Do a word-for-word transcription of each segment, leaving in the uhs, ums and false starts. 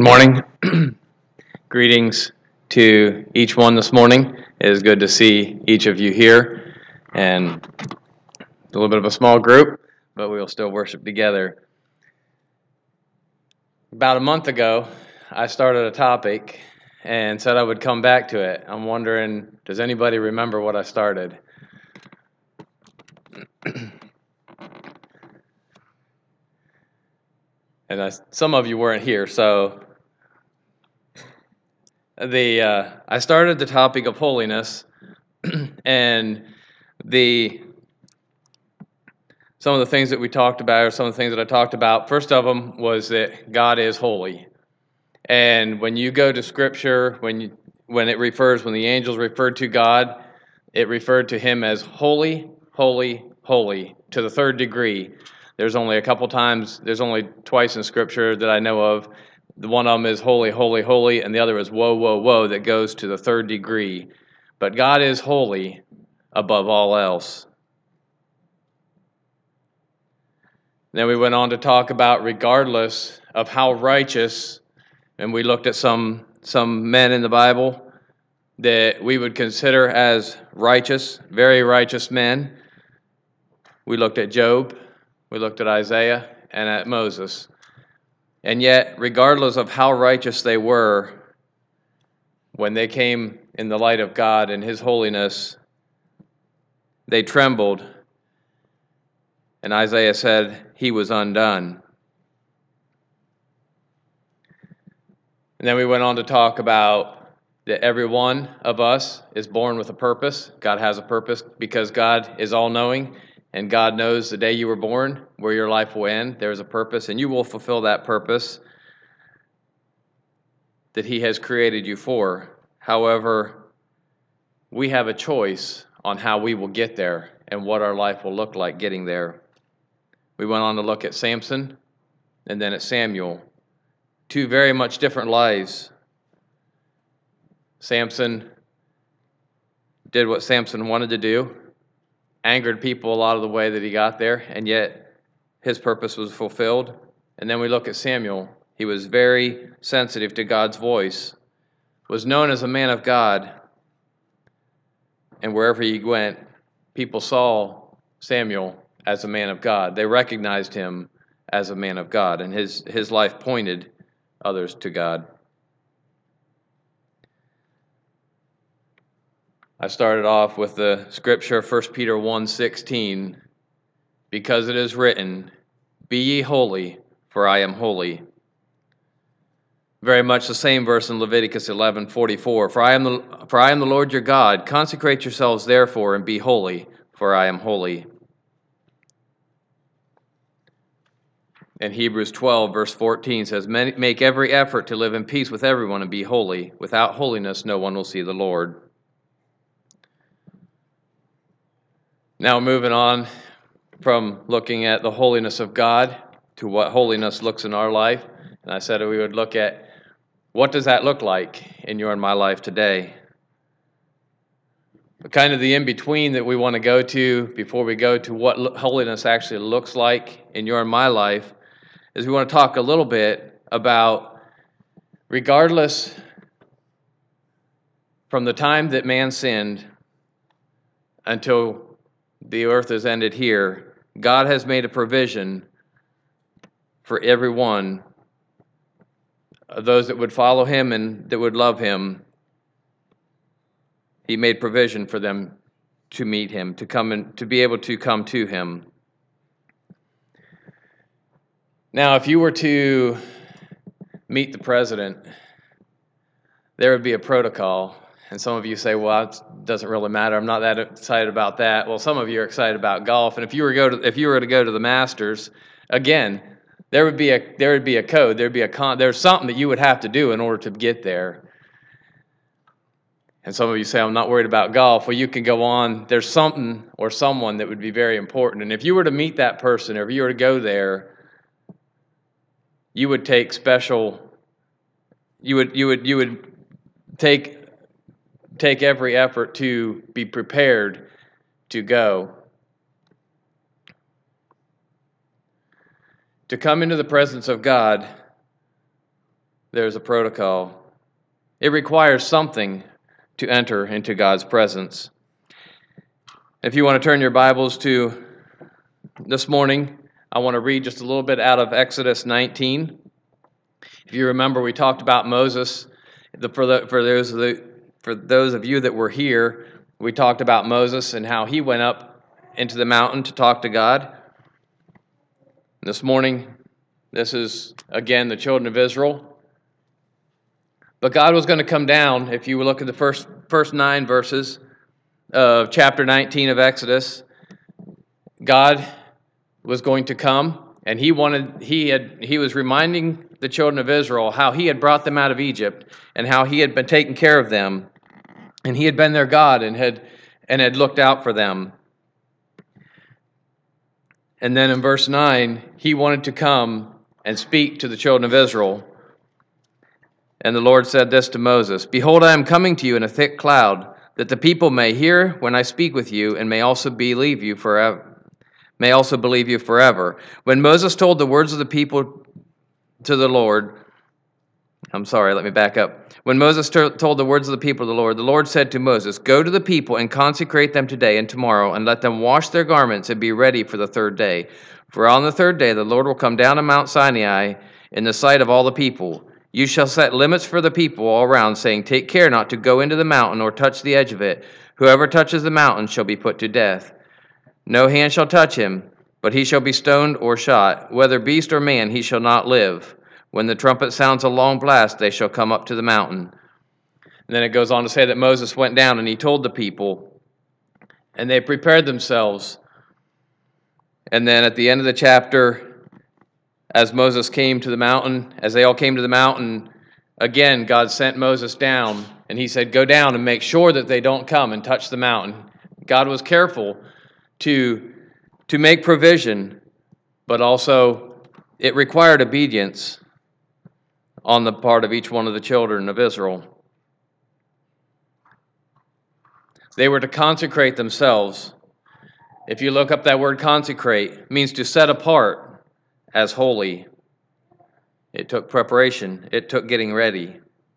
Good morning. Greetings to each one this morning. It is good to see each of you here, and a little bit of a small group, but we will still worship together. About a month ago, I started a topic and said I would come back to it. I'm wondering, does anybody remember what I started? And I, some of you weren't here, so the uh, I started the topic of holiness, and the some of the things that we talked about, or some of the things that I talked about, first of them was that God is holy. And when you go to Scripture, when you, when it refers, when the angels referred to God, it referred to Him as holy, holy, holy, to the third degree. There's only a couple times, there's only twice in Scripture that I know of. The one of them is holy, holy, holy, and the other is whoa, whoa, whoa, that goes to the third degree. But God is holy above all else. Then we went on to talk about regardless of how righteous, and we looked at some some men in the Bible that we would consider as righteous, very righteous men. We looked at Job, we looked at Isaiah, and at Moses. And yet, regardless of how righteous they were, when they came in the light of God and His holiness, they trembled. And Isaiah said he was undone. And then we went on to talk about that every one of us is born with a purpose. God has a purpose because God is all-knowing, and God knows the day you were born, where your life will end. There's a purpose, and you will fulfill that purpose that He has created you for. However, we have a choice on how we will get there and what our life will look like getting there. We went on to look at Samson and then at Samuel. Two very much different lives. Samson did what Samson wanted to do, angered people a lot of the way that he got there, and yet his purpose was fulfilled. And then we look at Samuel. He was very sensitive to God's voice, was known as a man of God, and wherever he went, people saw Samuel as a man of God. They recognized him as a man of God, and his, his life pointed others to God. I started off with the scripture, First Peter one sixteen, because it is written, "Be ye holy, for I am holy." Very much the same verse in Leviticus eleven forty-four, for I am the, for I am the Lord your God. Consecrate yourselves therefore and be holy, for I am holy. And Hebrews twelve, verse fourteen says, "Make every effort to live in peace with everyone and be holy. Without holiness, no one will see the Lord." Now moving on from looking at the holiness of God to what holiness looks in our life. And I said we would look at what does that look like in your and my life today. But kind of the in-between that we want to go to before we go to what holiness actually looks like in your and my life is we want to talk a little bit about, regardless from the time that man sinned until the earth is ended here, God has made a provision for everyone of those that would follow Him and that would love Him. He made provision for them to meet Him, to come and to be able to come to Him. Now, if you were to meet the president, there would be a protocol. And some of you say, well, it doesn't really matter. I'm not that excited about that. Well, some of you are excited about golf. And if you were to go to, if you were to go to the Masters, again, there would be a there would be a code. There'd be a con. There's something that you would have to do in order to get there. And some of you say, I'm not worried about golf. Well, you can go on. There's something or someone that would be very important. And if you were to meet that person, or if you were to go there, you would take special. You would you would you would take. Take every effort to be prepared to go. To come into the presence of God, there's a protocol. It requires something to enter into God's presence. If you want to turn your Bibles to this morning, I want to read just a little bit out of Exodus nineteen. If you remember, we talked about Moses. The, for, the, for, those of the, for those of you that were here, we talked about Moses and how he went up into the mountain to talk to God. This morning, this is, again, the children of Israel. But God was going to come down. If you look at the first first nine verses of chapter nineteen of Exodus, God was going to come, and he wanted he had he was reminding the children of Israel how he had brought them out of Egypt and how he had been taking care of them, and he had been their God and had and had looked out for them. And then in verse nine, he wanted to come and speak to the children of Israel. And the Lord said this to Moses, "Behold, I am coming to you in a thick cloud, that the people may hear when I speak with you, and may also believe you forever. May also believe you forever." When Moses told the words of the people to the Lord, I'm sorry, let me back up. When Moses t- told the words of the people to the Lord, the Lord said to Moses, "Go to the people and consecrate them today and tomorrow, and let them wash their garments and be ready for the third day. For on the third day the Lord will come down to Mount Sinai in the sight of all the people. You shall set limits for the people all around, saying, 'Take care not to go into the mountain or touch the edge of it. Whoever touches the mountain shall be put to death. No hand shall touch him, but he shall be stoned or shot. Whether beast or man, he shall not live. When the trumpet sounds a long blast, they shall come up to the mountain.'" And then it goes on to say that Moses went down and he told the people, and they prepared themselves. And then at the end of the chapter, as Moses came to the mountain, as they all came to the mountain, again, God sent Moses down, and he said, "Go down and make sure that they don't come and touch the mountain." God was careful to, to make provision, but also it required obedience on the part of each one of the children of Israel. They were to consecrate themselves. If you look up that word consecrate, it means to set apart as holy. It took preparation. It took getting ready.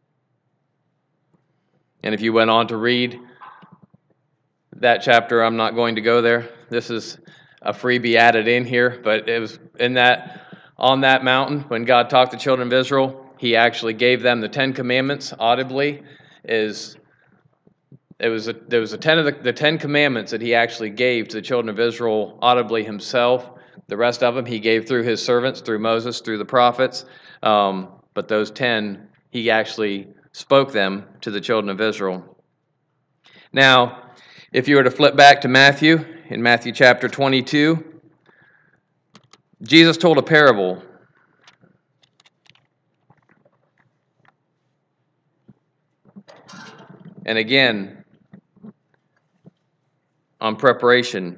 And if you went on to read that chapter, I'm not going to go there. This is a freebie added in here, but it was in that on that mountain when God talked to the children of Israel, he actually gave them the Ten Commandments audibly. Is it was a, there was a ten of the, the Ten Commandments that he actually gave to the children of Israel audibly himself. The rest of them he gave through his servants, through Moses, through the prophets. Um, but those ten, he actually spoke them to the children of Israel. Now, if you were to flip back to Matthew, in Matthew chapter twenty-two, Jesus told a parable. And again, on preparation.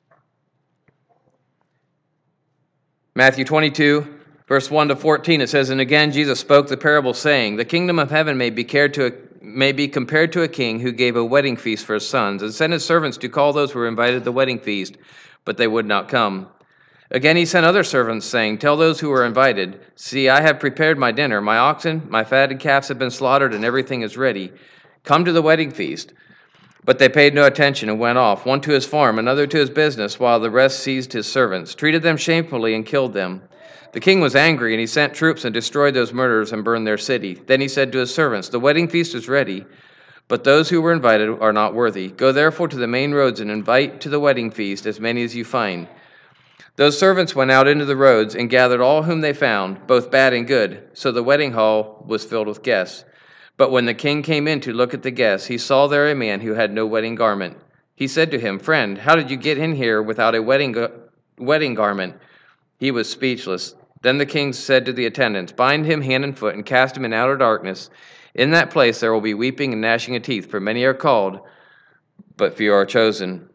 Matthew twenty-two, verse one to fourteen, it says, "And again Jesus spoke the parable, saying, 'The kingdom of heaven may be compared to a, may be compared to a king who gave a wedding feast for his sons, and sent his servants to call those who were invited to the wedding feast, but they would not come. Again he sent other servants, saying, Tell those who were invited, See, I have prepared my dinner. My oxen, my fatted calves have been slaughtered, and everything is ready. Come to the wedding feast.' But they paid no attention and went off, one to his farm, another to his business, while the rest seized his servants, treated them shamefully, and killed them. The king was angry, and he sent troops and destroyed those murderers and burned their city. Then he said to his servants, 'The wedding feast is ready, but those who were invited are not worthy. Go therefore to the main roads and invite to the wedding feast as many as you find.' Those servants went out into the roads and gathered all whom they found, both bad and good. So the wedding hall was filled with guests. But when the king came in to look at the guests, he saw there a man who had no wedding garment. He said to him, 'Friend, how did you get in here without a wedding go- wedding garment?' He was speechless. Then the king said to the attendants, 'Bind him hand and foot and cast him in outer darkness. In that place there will be weeping and gnashing of teeth, for many are called, but few are chosen.'"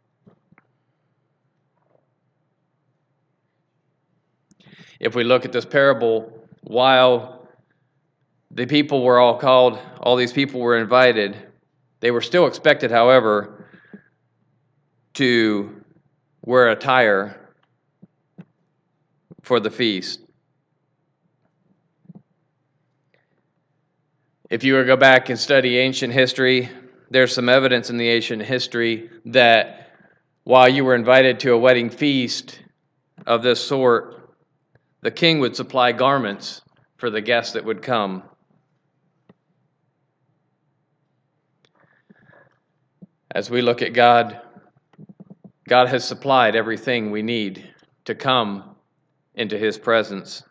If we look at this parable, while the people were all called, all these people were invited, they were still expected, however, to wear attire for the feast. If you were to go back and study ancient history, there's some evidence in the ancient history that while you were invited to a wedding feast of this sort, the king would supply garments for the guests that would come. As we look at God, God has supplied everything we need to come into His presence.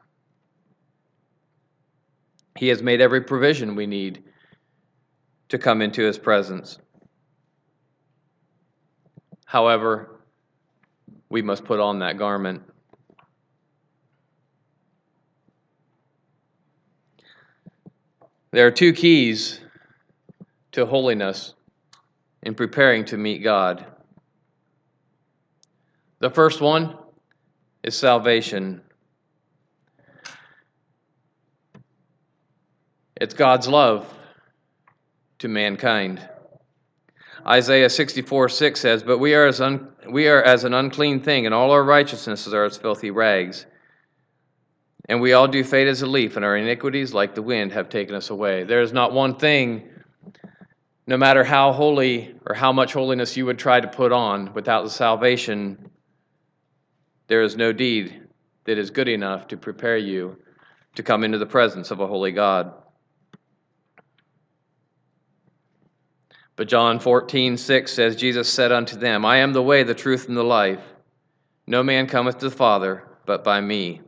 He has made every provision we need to come into His presence. However, we must put on that garment. There are two keys to holiness in preparing to meet God. The first one is salvation. It's God's love to mankind. Isaiah sixty-four six says, "But we are as un- we are as an unclean thing, and all our righteousnesses are as filthy rags. And we all do fade as a leaf, and our iniquities, like the wind, have taken us away." There is not one thing, no matter how holy or how much holiness you would try to put on, without the salvation, there is no deed that is good enough to prepare you to come into the presence of a holy God. But John fourteen six says, Jesus said unto them, "I am the way, the truth, and the life. No man cometh to the Father but by me."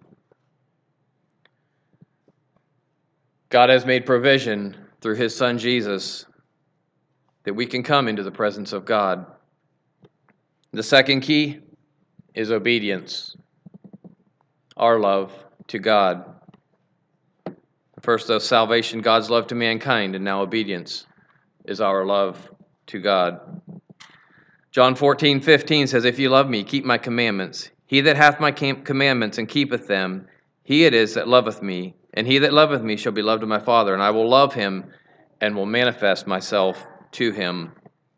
God has made provision through His Son Jesus that we can come into the presence of God. The second key is obedience, our love to God. First, of salvation, God's love to mankind, and now obedience is our love to God. John fourteen fifteen says, "If you love me, keep my commandments. He that hath my commandments and keepeth them, he it is that loveth me. And he that loveth me shall be loved of my Father, and I will love him and will manifest myself to him."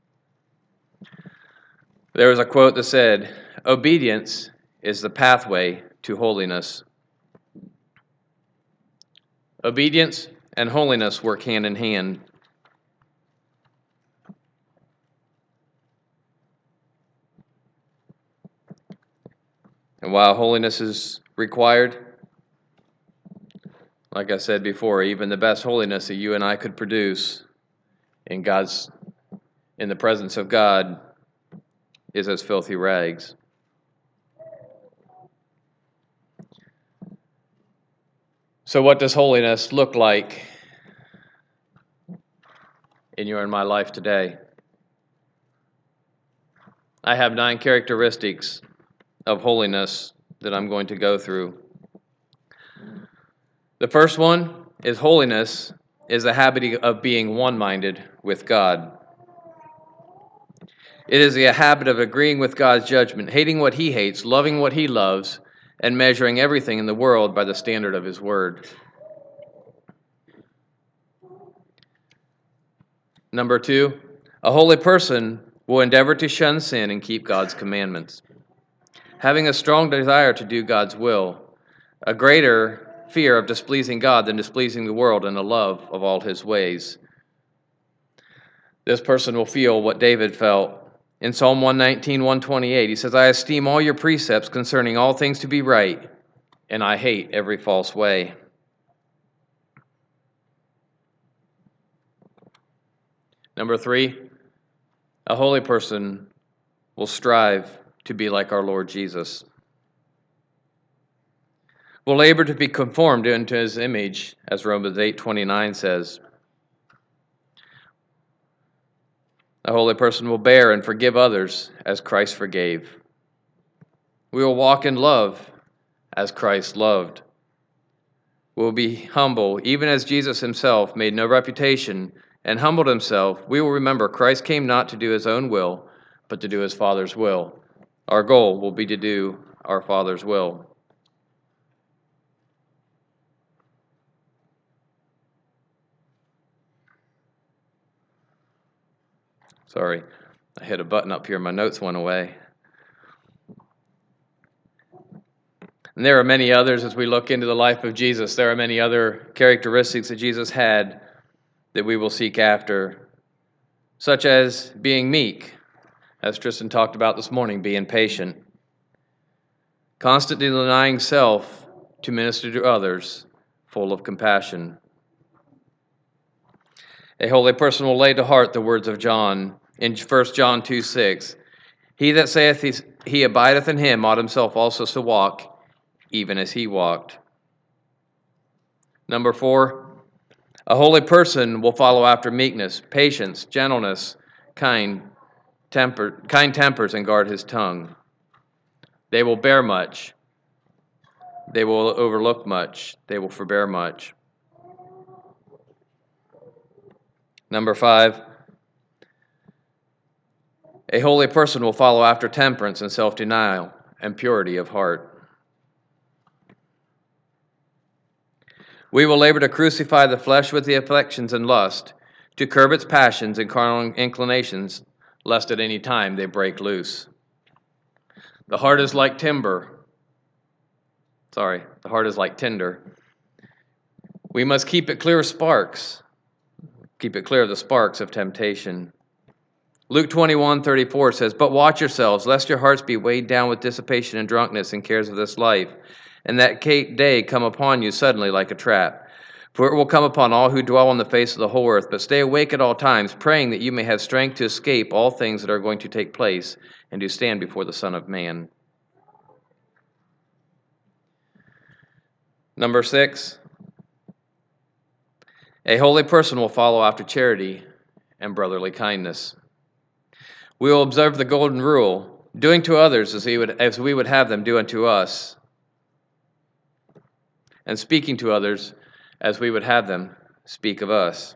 There was a quote that said, "Obedience is the pathway to holiness." Obedience and holiness work hand in hand. And while holiness is required, like I said before, even the best holiness that you and I could produce in God's, in the presence of God, is as filthy rags. So what does holiness look like in your and my life today? I have nine characteristics of holiness that I'm going to go through. The first one is holiness is the habit of being one-minded with God. It is the habit of agreeing with God's judgment, hating what He hates, loving what He loves, and measuring everything in the world by the standard of His word. Number two, a holy person will endeavor to shun sin and keep God's commandments. Having a strong desire to do God's will, a greater fear of displeasing God than displeasing the world, and a love of all His ways. This person will feel what David felt in Psalm one nineteen, one twenty-eight. He says, "I esteem all your precepts concerning all things to be right, and I hate every false way." Number three, a holy person will strive to be like our Lord Jesus. Will labor to be conformed into His image, as Romans eight twenty-nine says. A holy person will bear and forgive others as Christ forgave. We will walk in love as Christ loved. We will be humble, even as Jesus Himself made no reputation and humbled Himself. We will remember Christ came not to do His own will, but to do His Father's will. Our goal will be to do our Father's will. Sorry, I hit a button up here. My notes went away. And there are many others as we look into the life of Jesus. There are many other characteristics that Jesus had that we will seek after, such as being meek, as Tristan talked about this morning, being patient, constantly denying self to minister to others, full of compassion. A holy person will lay to heart the words of John in First John two six. He that saith he, he abideth in him ought himself also to walk, even as he walked. Number four, a holy person will follow after meekness, patience, gentleness, kind temper, kind tempers, and guard his tongue. They will bear much. They will overlook much. They will forbear much. Number five, a holy person will follow after temperance and self-denial and purity of heart. We will labor to crucify the flesh with the affections and lust, to curb its passions and carnal inclinations, lest at any time they break loose. The heart is like timber. Sorry, the heart is like tinder. We must keep it clear of sparks. Keep it clear of the sparks of temptation. Luke twenty-one thirty-four says, But watch yourselves, lest your hearts be weighed down with dissipation and drunkenness and cares of this life, and that day come upon you suddenly like a trap. For it will come upon all who dwell on the face of the whole earth. But stay awake at all times, praying that you may have strength to escape all things that are going to take place, and to stand before the Son of Man. Number six, a holy person will follow after charity and brotherly kindness. We will observe the golden rule, doing to others as we would, as we would have them do unto us, and speaking to others as we would have them speak of us.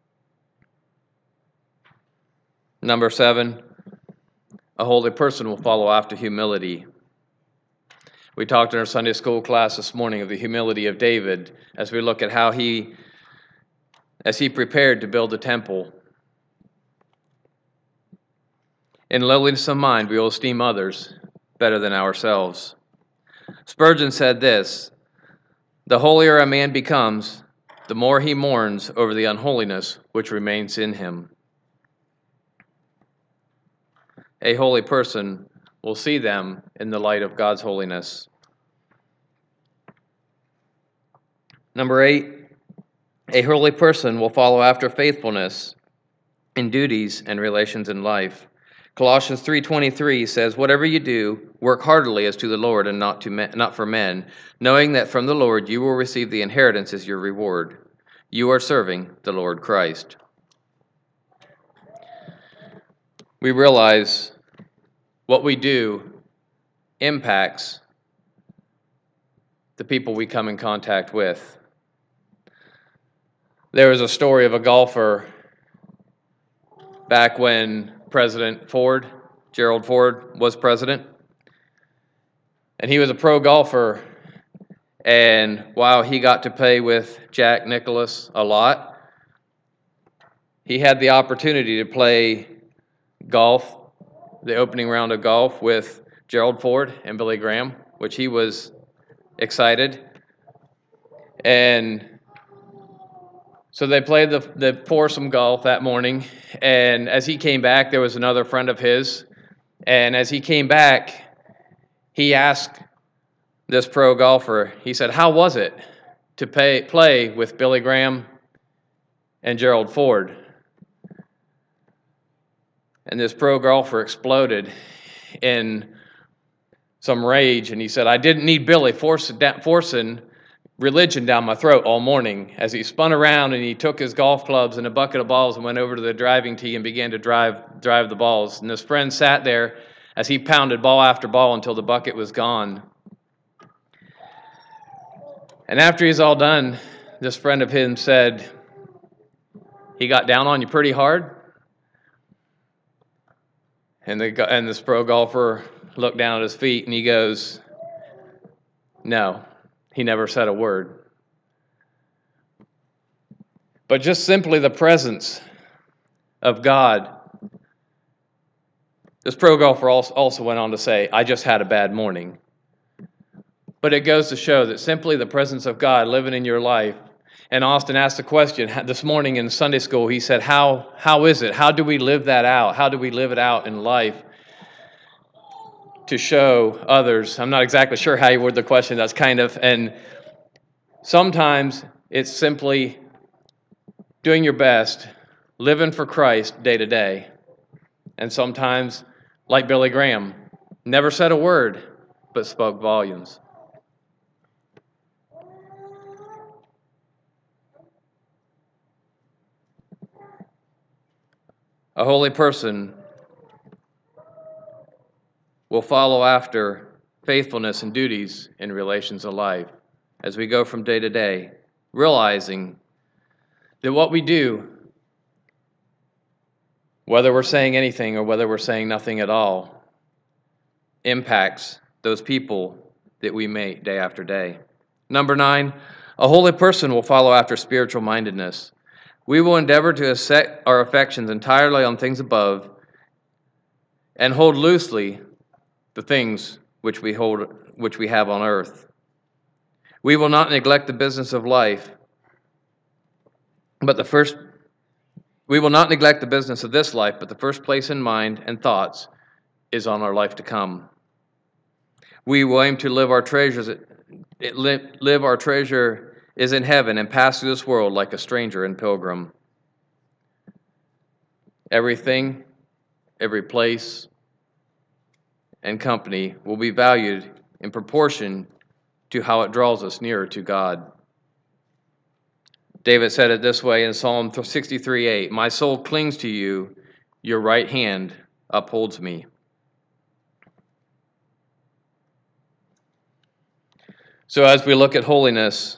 Number seven, a holy person will follow after humility. We talked in our Sunday school class this morning of the humility of David as we look at how he, as he prepared to build the temple. In lowliness of mind, we will esteem others better than ourselves. Spurgeon said this, The holier a man becomes, the more he mourns over the unholiness which remains in him. A holy person will see them in the light of God's holiness. Number eight, a holy person will follow after faithfulness in duties and relations in life. Colossians three twenty-three says, Whatever you do, work heartily as to the Lord and not to men, not for men, knowing that from the Lord you will receive the inheritance as your reward. You are serving the Lord Christ. We realize what we do impacts the people we come in contact with. There was a story of a golfer back when President Ford, Gerald Ford, was president. And he was a pro golfer. And while he got to play with Jack Nicklaus a lot, he had the opportunity to play golf, the opening round of golf with Gerald Ford and Billy Graham, which he was excited. And so they played the, the foursome golf that morning, and as he came back, there was another friend of his, and as he came back, he asked this pro golfer, he said, how was it to pay, play with Billy Graham and Gerald Ford? And this pro golfer exploded in some rage, and he said, I didn't need Billy forcing, forcing religion down my throat all morning. As he spun around and he took his golf clubs and a bucket of balls and went over to the driving tee and began to drive drive the balls. And his friend sat there as he pounded ball after ball until the bucket was gone. And after he's all done, this friend of his said, he got down on you pretty hard? And, the, and this pro golfer looked down at his feet and he goes, no. He never said a word. But just simply the presence of God. This pro golfer also went on to say, I just had a bad morning. But it goes to show that simply the presence of God living in your life And Austin asked the question this morning in Sunday school. He said, how, how is it? How do we live that out? How do we live it out in life to show others? I'm not exactly sure how you word the question. That's kind of, and sometimes it's simply doing your best, living for Christ day to day. And sometimes, like Billy Graham, never said a word, but spoke volumes. A holy person will follow after faithfulness and duties in relations of life as we go from day to day, realizing that what we do, whether we're saying anything or whether we're saying nothing at all, impacts those people that we meet day after day. Number nine, a holy person will follow after spiritual mindedness. We will endeavor to set our affections entirely on things above and hold loosely the things which we hold, which we have on earth. We will not neglect the business of life, but the first we will not neglect the business of this life, but the first place in mind and thoughts is on our life to come. We will aim to live our treasures live our treasure is in heaven and pass through this world like a stranger and pilgrim. Everything, every place, and company will be valued in proportion to how it draws us nearer to God. David said it this way in Psalm sixty-three eight, "My soul clings to you, your right hand upholds me." So as we look at holiness,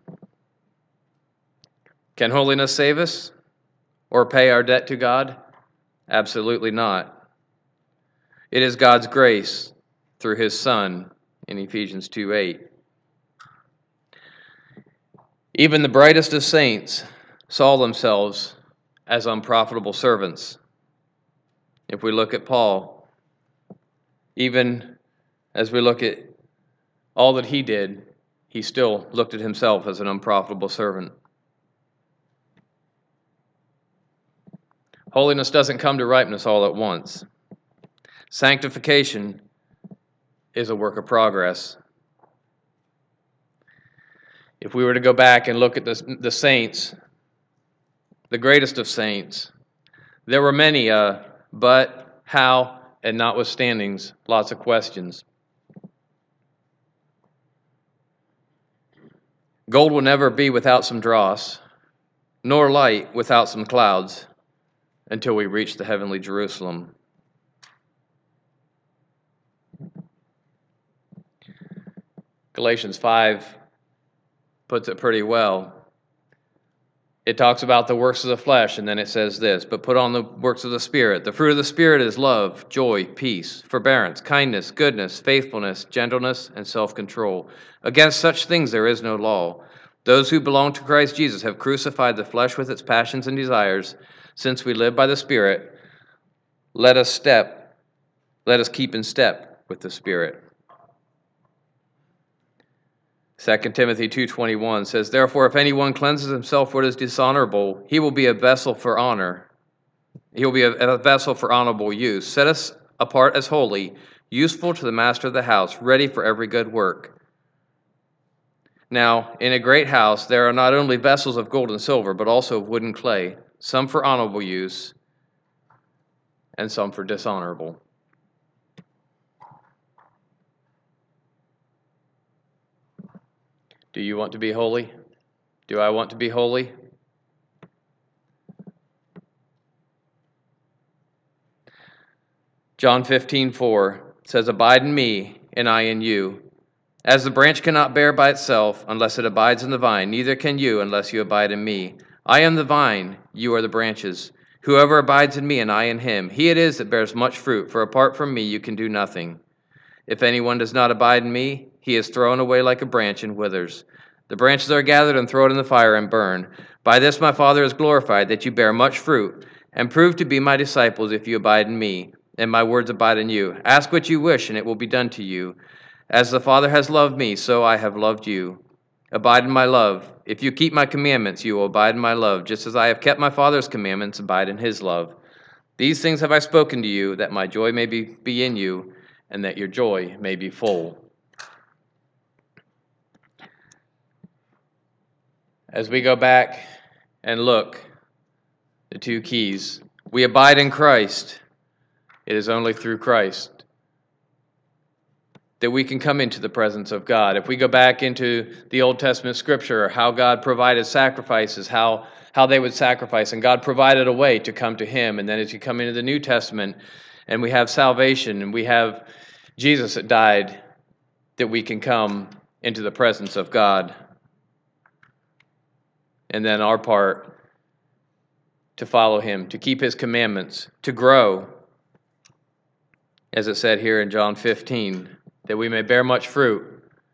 can holiness save us or pay our debt to God? Absolutely not. It is God's grace through his Son in Ephesians two eight. Even the brightest of saints saw themselves as unprofitable servants. If we look at Paul, even as we look at all that he did, he still looked at himself as an unprofitable servant. Holiness doesn't come to ripeness all at once. Sanctification is a work of progress. If we were to go back and look at the, the saints, the greatest of saints, there were many uh, but, how, and notwithstandings, lots of questions. Gold will never be without some dross, nor light without some clouds, until we reach the heavenly Jerusalem. Galatians five puts it pretty well. It talks about the works of the flesh, and then it says this, "But put on the works of the Spirit. The fruit of the Spirit is love, joy, peace, forbearance, kindness, goodness, faithfulness, gentleness, and self-control. Against such things there is no law. Those who belong to Christ Jesus have crucified the flesh with its passions and desires. Since we live by the Spirit, let us step, let us keep in step with the Spirit." Second Timothy two twenty-one says, "Therefore, if anyone cleanses himself what is dishonorable, he will be a vessel for honor. He will be a, a vessel for honorable use. Set us apart as holy, useful to the master of the house, ready for every good work." Now, in a great house, there are not only vessels of gold and silver, but also of wood and clay, some for honorable use, and some for dishonorable. Do you want to be holy? Do I want to be holy? John fifteen four says, "Abide in me, and I in you. As the branch cannot bear by itself unless it abides in the vine, neither can you unless you abide in me. I am the vine, you are the branches. Whoever abides in me and I in him, he it is that bears much fruit, for apart from me you can do nothing. If anyone does not abide in me, he is thrown away like a branch and withers. The branches are gathered and thrown in the fire and burn. By this my Father is glorified, that you bear much fruit, and prove to be my disciples if you abide in me, and my words abide in you. Ask what you wish, and it will be done to you. As the Father has loved me, so I have loved you. Abide in my love. If you keep my commandments, you will abide in my love, just as I have kept my Father's commandments, abide in his love. These things have I spoken to you, that my joy may be, be in you, and that your joy may be full. As we go back and look, the two keys, we abide in Christ. It is only through Christ that we can come into the presence of God. If we go back into the Old Testament scripture, how God provided sacrifices, how, how they would sacrifice, and God provided a way to come to him. And then as you come into the New Testament, and we have salvation, and we have Jesus that died, that we can come into the presence of God. And then our part, to follow him, to keep his commandments, to grow, as it said here in John fifteen, that we may bear much fruit.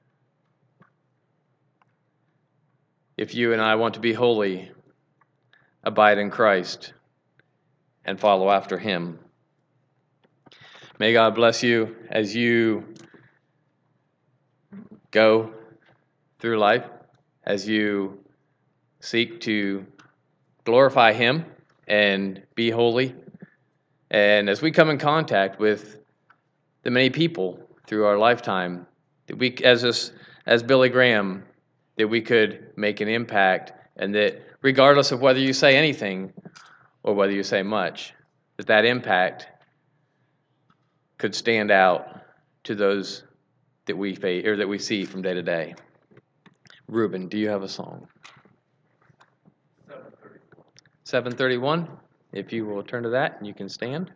If you and I want to be holy, abide in Christ and follow after him. May God bless you as you go through life, as you seek to glorify him and be holy. And as we come in contact with the many people through our lifetime, that we, as this, as Billy Graham, that we could make an impact, and that regardless of whether you say anything or whether you say much, that that impact could stand out to those that we face, or that we see from day to day. Ruben, do you have a song? seven thirty-one. If you will turn to that, you can stand.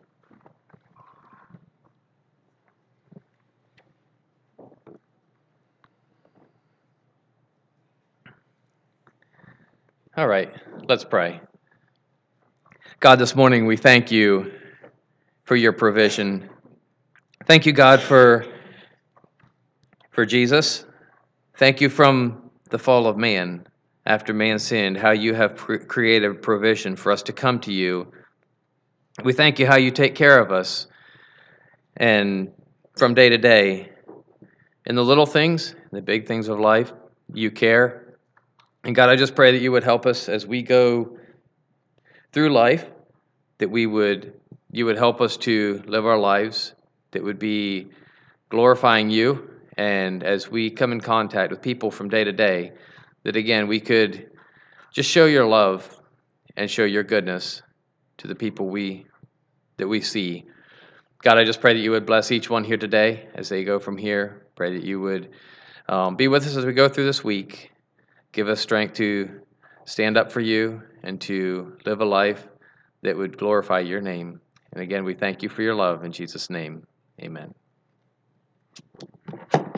All right, let's pray. God, this morning we thank you for your provision. Thank you, God, for, for Jesus. Thank you from the fall of man, after man sinned, how you have pre- created provision for us to come to you. We thank you how you take care of us, and from day to day, in the little things, the big things of life, you care. And God, I just pray that you would help us as we go through life, that we would, you would help us to live our lives that would be glorifying you. And as we come in contact with people from day to day, that again, we could just show your love and show your goodness to the people we that we see. God, I just pray that you would bless each one here today as they go from here. Pray that you would um, be with us as we go through this week. Give us strength to stand up for you and to live a life that would glorify your name. And again, we thank you for your love. In Jesus' name, amen.